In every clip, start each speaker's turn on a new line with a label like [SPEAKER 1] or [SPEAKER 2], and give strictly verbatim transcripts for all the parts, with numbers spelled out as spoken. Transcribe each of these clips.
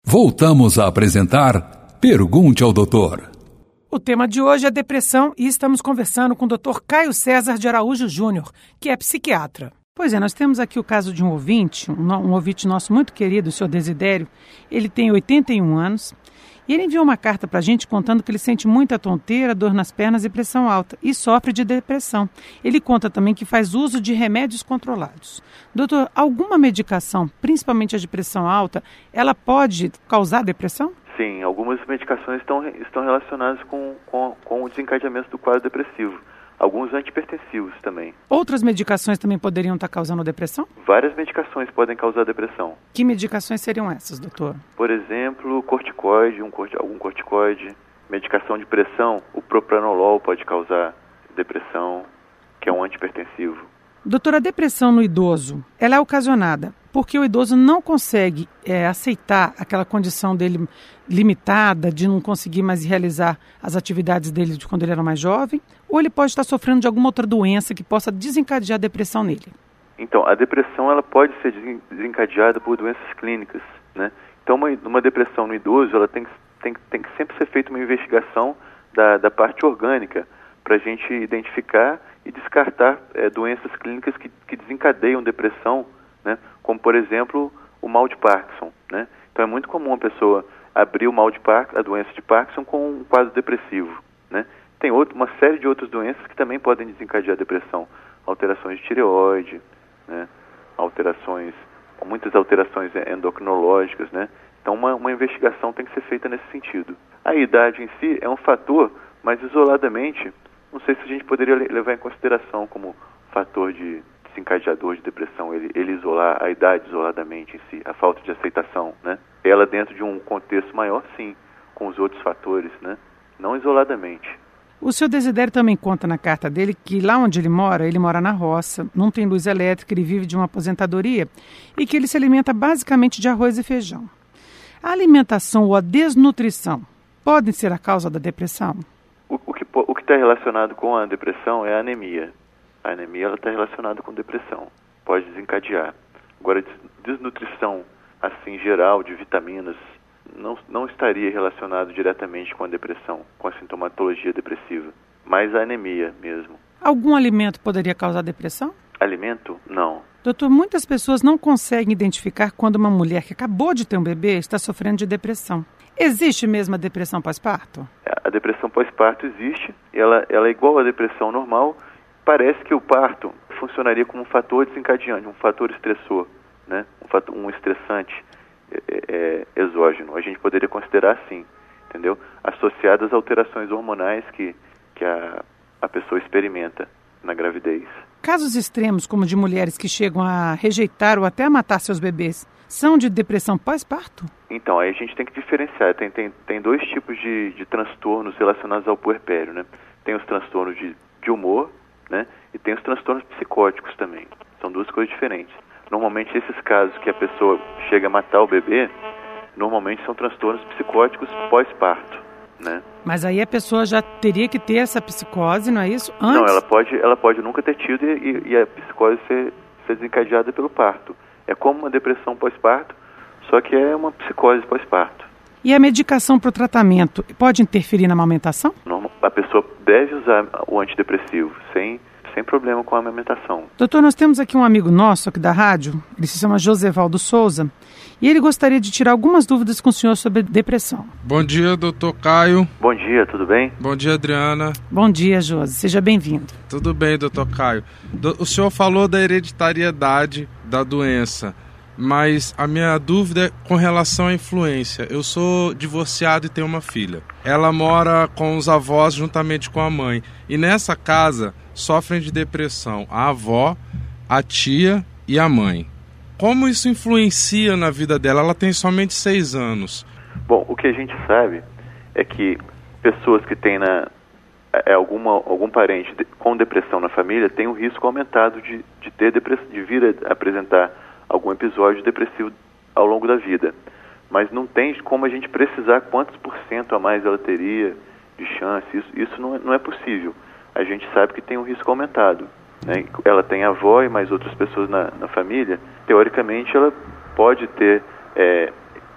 [SPEAKER 1] Voltamos a apresentar Pergunte ao Doutor.
[SPEAKER 2] O tema de hoje é depressão e estamos conversando com o doutor Caio César de Araújo Júnior, que é psiquiatra. Pois é, nós temos aqui o caso de um ouvinte, um, um ouvinte nosso muito querido, o senhor Desidério. Ele tem oitenta e um anos e ele enviou uma carta para a gente contando que ele sente muita tonteira, dor nas pernas e pressão alta e sofre de depressão. Ele conta também que faz uso de remédios controlados. Doutor, alguma medicação, principalmente a de pressão alta, ela pode causar depressão?
[SPEAKER 3] Sim, algumas medicações estão, estão relacionadas com, com, com o desencadeamento do quadro depressivo. Alguns antihipertensivos também.
[SPEAKER 2] Outras medicações também poderiam estar causando depressão?
[SPEAKER 3] Várias medicações podem causar depressão.
[SPEAKER 2] Que medicações seriam essas, doutor?
[SPEAKER 3] Por exemplo, corticoide, um, algum corticoide, medicação de pressão, o propranolol pode causar depressão, que é um antihipertensivo.
[SPEAKER 2] Doutora, a depressão no idoso, ela é ocasionada porque o idoso não consegue é, aceitar aquela condição dele limitada, de não conseguir mais realizar as atividades dele de quando ele era mais jovem, ou ele pode estar sofrendo de alguma outra doença que possa desencadear a depressão nele?
[SPEAKER 3] Então, a depressão ela pode ser desencadeada por doenças clínicas, né? Então, uma, uma depressão no idoso, ela tem, tem, tem que sempre ser feita uma investigação da, da parte orgânica para a gente identificar e descartar é, doenças clínicas que, que desencadeiam depressão, né? Como, por exemplo, o mal de Parkinson, né? Então, é muito comum a pessoa abrir o mal de Parkinson, a doença de Parkinson, com um quadro depressivo, né? Tem outro, uma série de outras doenças que também podem desencadear depressão. Alterações de tireoide, né? Alterações, muitas alterações endocrinológicas, né? Então, uma, uma investigação tem que ser feita nesse sentido. A idade em si é um fator, mas isoladamente, não sei se a gente poderia levar em consideração como fator de desencadeador de depressão, ele, ele isolar a idade isoladamente em si, a falta de aceitação, né? Ela dentro de um contexto maior, sim, com os outros fatores, né? Não isoladamente.
[SPEAKER 2] O senhor Desidério também conta na carta dele que lá onde ele mora, ele mora na roça, não tem luz elétrica, ele vive de uma aposentadoria e que ele se alimenta basicamente de arroz e feijão. A alimentação ou a desnutrição podem ser a causa da depressão?
[SPEAKER 3] O, o que o que está relacionado com a depressão é a anemia. A anemia ela está relacionada com depressão, pode desencadear. Agora, desnutrição, assim, geral, de vitaminas, não, não estaria relacionado diretamente com a depressão, com a sintomatologia depressiva, mas a anemia mesmo.
[SPEAKER 2] Algum alimento poderia causar depressão?
[SPEAKER 3] Alimento? Não.
[SPEAKER 2] Doutor, muitas pessoas não conseguem identificar quando uma mulher que acabou de ter um bebê está sofrendo de depressão. Existe mesmo a depressão pós-parto?
[SPEAKER 3] A depressão pós-parto existe, ela, ela é igual à depressão normal. Parece que o parto funcionaria como um fator desencadeante, um fator estressor, né? um, fator, um estressante é, é, exógeno. A gente poderia considerar assim, entendeu? Associado às alterações hormonais que, que a, a pessoa experimenta na gravidez.
[SPEAKER 2] Casos extremos, como de mulheres que chegam a rejeitar ou até a matar seus bebês, são de depressão pós-parto?
[SPEAKER 3] Então, aí a gente tem que diferenciar. Tem, tem, tem dois tipos de, de transtornos relacionados ao puerpério, né? Tem os transtornos de, de humor, né? E tem os transtornos psicóticos também. São duas coisas diferentes. Normalmente, esses casos que a pessoa chega a matar o bebê, normalmente são transtornos psicóticos pós-parto, né?
[SPEAKER 2] Mas aí a pessoa já teria que ter essa psicose, não é isso? Antes?
[SPEAKER 3] Não, ela pode, ela pode nunca ter tido e, e a psicose ser, ser desencadeada pelo parto. É como uma depressão pós-parto, só que é uma psicose pós-parto.
[SPEAKER 2] E a medicação para o tratamento pode interferir na amamentação?
[SPEAKER 3] Normal, a pessoa deve usar o antidepressivo, sem, sem problema com a amamentação.
[SPEAKER 2] Doutor, nós temos aqui um amigo nosso aqui da rádio, ele se chama Josevaldo Souza, e ele gostaria de tirar algumas dúvidas com o senhor sobre depressão.
[SPEAKER 4] Bom dia, doutor Caio.
[SPEAKER 3] Bom dia, tudo bem?
[SPEAKER 4] Bom dia, Adriana.
[SPEAKER 2] Bom dia, José. Seja bem-vindo.
[SPEAKER 4] Tudo bem, doutor Caio. O senhor falou da hereditariedade da doença, mas a minha dúvida é com relação à influência. Eu sou divorciado e tenho uma filha. Ela mora com os avós juntamente com a mãe. E nessa casa sofrem de depressão a avó, a tia e a mãe. Como isso influencia na vida dela? Ela tem somente seis anos.
[SPEAKER 3] Bom, o que a gente sabe é que pessoas que têm na, é, alguma, algum parente de, com depressão na família tem um risco aumentado de, de, ter depress, de vir a apresentar algum episódio depressivo ao longo da vida. Mas não tem como a gente precisar quantos por cento a mais ela teria de chance. Isso, isso não, é, não é possível. A gente sabe que tem um risco aumentado, né? Ela tem avó e mais outras pessoas na, na família. Teoricamente, ela pode ter é,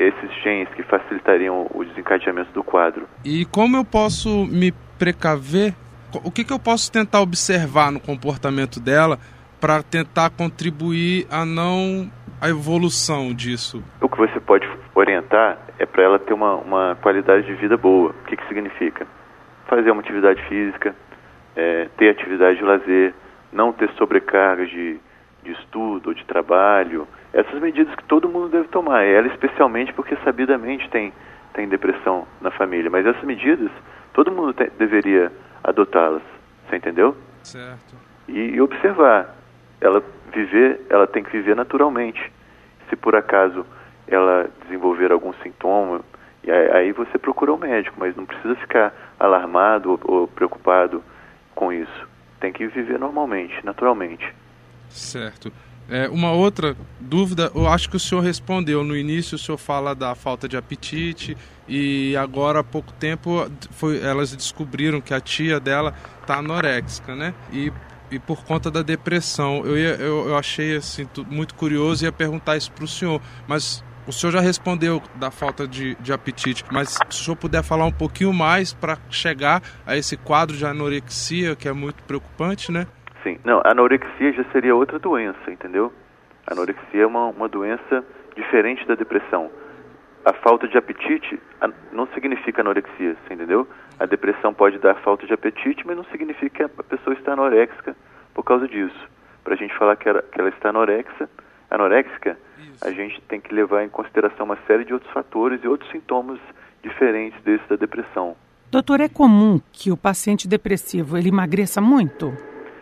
[SPEAKER 3] esses genes que facilitariam o desencadeamento do quadro.
[SPEAKER 4] E como eu posso me precaver? O que, que eu posso tentar observar no comportamento dela para tentar contribuir a não a evolução disso?
[SPEAKER 3] O que você pode orientar é para ela ter uma, uma qualidade de vida boa. O que, que significa? Fazer uma atividade física, é, ter atividade de lazer, não ter sobrecarga de, de estudo ou de trabalho. Essas medidas que todo mundo deve tomar. Ela especialmente porque sabidamente tem, tem depressão na família. Mas essas medidas, todo mundo te, deveria adotá-las. Você entendeu?
[SPEAKER 4] Certo.
[SPEAKER 3] E, e observar. Ela viver, ela tem que viver naturalmente. Se por acaso ela desenvolver algum sintoma, e aí você procura um médico, mas não precisa ficar alarmado ou, ou preocupado com isso. Tem que viver normalmente, naturalmente.
[SPEAKER 4] Certo. É, uma outra dúvida, eu acho que o senhor respondeu. No início o senhor fala da falta de apetite e agora há pouco tempo foi, elas descobriram que a tia dela está anoréxica, né? E E por conta da depressão, eu, ia, eu, eu achei assim, muito curioso e ia perguntar isso para o senhor, mas o senhor já respondeu da falta de, de apetite, mas se o senhor puder falar um pouquinho mais para chegar a esse quadro de anorexia, que é muito preocupante, né?
[SPEAKER 3] Sim, não, a anorexia já seria outra doença, entendeu? A anorexia é uma, uma doença diferente da depressão. A falta de apetite não significa anorexia, você entendeu? A depressão pode dar falta de apetite, mas não significa que a pessoa está anoréxica por causa disso. Para a gente falar que ela, que ela está anorexa, anoréxica, Isso. a gente tem que levar em consideração uma série de outros fatores e outros sintomas diferentes desses da depressão.
[SPEAKER 2] Doutor, é comum que o paciente depressivo ele emagreça muito?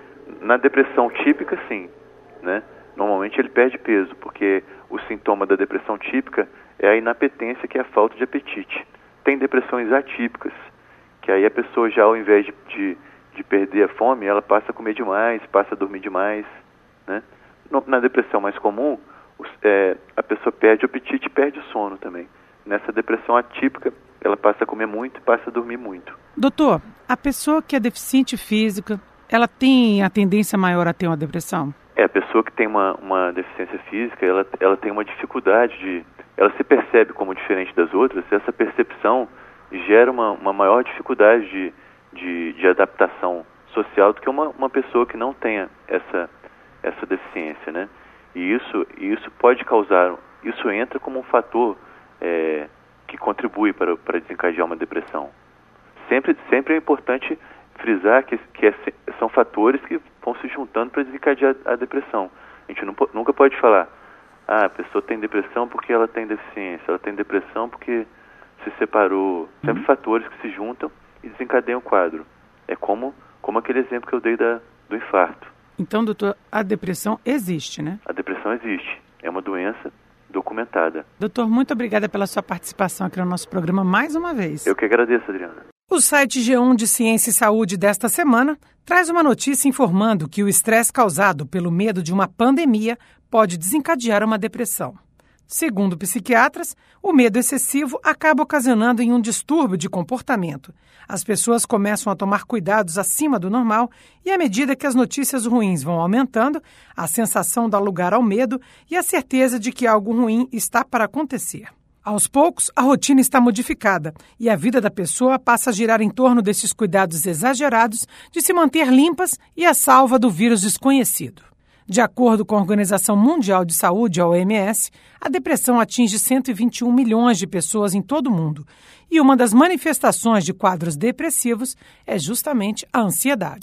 [SPEAKER 3] Na depressão típica, sim, né? Normalmente ele perde peso, porque o sintoma da depressão típica é a inapetência, que é a falta de apetite. Tem depressões atípicas, que aí a pessoa já, ao invés de, de, de perder a fome, ela passa a comer demais, passa a dormir demais, né? No, na depressão mais comum, os, é, a pessoa perde o apetite e perde o sono também. Nessa depressão atípica, ela passa a comer muito e passa a dormir muito.
[SPEAKER 2] Doutor, a pessoa que é deficiente física, ela tem a tendência maior a ter uma depressão?
[SPEAKER 3] É, a pessoa que tem uma, uma deficiência física, ela, ela tem uma dificuldade de... Ela se percebe como diferente das outras, e essa percepção gera uma, uma maior dificuldade de, de, de adaptação social do que uma, uma pessoa que não tenha essa, essa deficiência, né? E isso, isso pode causar... Isso entra como um fator é, que contribui para, para desencadear uma depressão. Sempre, sempre é importante frisar que, que é, são fatores que vão se juntando para desencadear a depressão. A gente não, nunca pode falar, ah, a pessoa tem depressão porque ela tem deficiência, ela tem depressão porque se separou. Sempre uhum. fatores que se juntam e desencadeiam o quadro. É como, como aquele exemplo que eu dei da, do infarto.
[SPEAKER 2] Então, doutor, a depressão existe, né?
[SPEAKER 3] A depressão existe. É uma doença documentada.
[SPEAKER 2] Doutor, muito obrigada pela sua participação aqui no nosso programa mais uma vez.
[SPEAKER 3] Eu que agradeço, Adriana.
[SPEAKER 2] O site G um de Ciência e Saúde desta semana traz uma notícia informando que o estresse causado pelo medo de uma pandemia pode desencadear uma depressão. Segundo psiquiatras, o medo excessivo acaba ocasionando em um distúrbio de comportamento. As pessoas começam a tomar cuidados acima do normal e, à medida que as notícias ruins vão aumentando, a sensação dá lugar ao medo e a certeza de que algo ruim está para acontecer. Aos poucos, a rotina está modificada e a vida da pessoa passa a girar em torno desses cuidados exagerados de se manter limpas e a salva do vírus desconhecido. De acordo com a Organização Mundial de Saúde, a O M S, a depressão atinge cento e vinte e um milhões de pessoas em todo o mundo e uma das manifestações de quadros depressivos é justamente a ansiedade.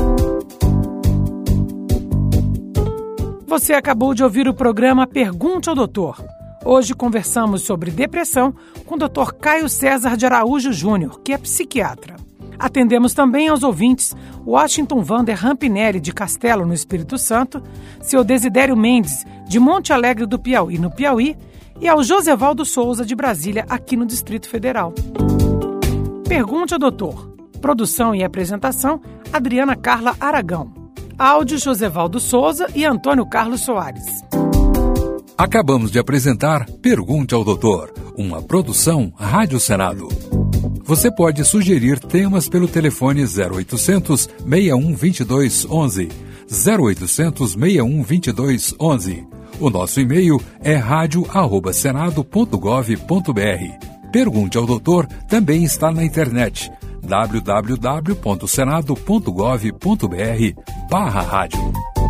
[SPEAKER 2] Você acabou de ouvir o programa Pergunte ao Doutor. Hoje conversamos sobre depressão com o doutor Caio César de Araújo Júnior, que é psiquiatra. Atendemos também aos ouvintes Washington Vander Rampinelli, de Castelo, no Espírito Santo, seu Desidério Mendes, de Monte Alegre do Piauí, no Piauí, e ao Josevaldo Souza, de Brasília, aqui no Distrito Federal. Pergunte ao doutor. Produção e apresentação, Adriana Carla Aragão. Áudio, Josevaldo Souza e Antônio Carlos Soares.
[SPEAKER 1] Acabamos de apresentar Pergunte ao Doutor, uma produção Rádio Senado. Você pode sugerir temas pelo telefone zero oitocentos, seis um dois dois, onze, zero oitocentos, seis um dois dois, onze, O nosso e-mail é rádio arroba senado ponto gov ponto br. Pergunte ao Doutor também está na internet w w w ponto senado ponto gov ponto br barra rádio.